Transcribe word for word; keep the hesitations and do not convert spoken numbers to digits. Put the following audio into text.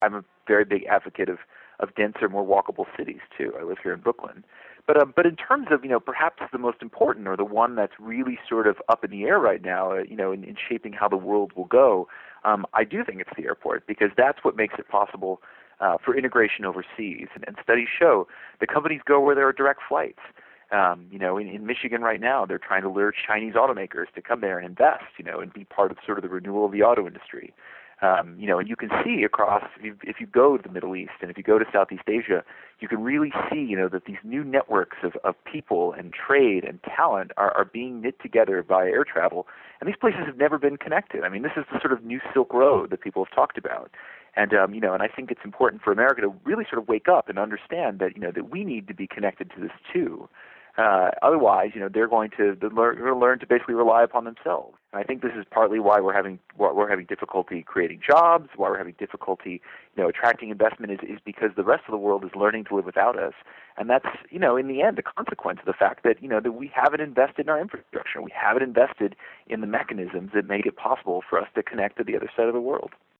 I'm a very big advocate of, of denser, more walkable cities too. I live here in Brooklyn. But um, but in terms of, you know, perhaps the most important, or the one that's really sort of up in the air right now, uh, you know, in, in shaping how the world will go, um, I do think it's the airport, because that's what makes it possible uh, for integration overseas. And, and studies show the companies go where there are direct flights. Um, you know, in, in Michigan right now, they're trying to lure Chinese automakers to come there and invest, you know, and be part of sort of the renewal of the auto industry. Um, you know, and you can see across, if you, if you go to the Middle East and if you go to Southeast Asia, you can really see, you know, that these new networks of, of people and trade and talent are, are being knit together by air travel. And these places have never been connected. I mean, this is the sort of new Silk Road that people have talked about. And, um, you know, and I think it's important for America to really sort of wake up and understand that, you know, that we need to be connected to this too. Uh, otherwise, you know, they're going to they're going to learn to basically rely upon themselves. And I think this is partly why we're having why we're having difficulty creating jobs, why we're having difficulty, you know, attracting investment is, is because the rest of the world is learning to live without us. And that's, you know, in the end, a consequence of the fact that, you know, that we haven't invested in our infrastructure. We haven't invested in the mechanisms that make it possible for us to connect to the other side of the world.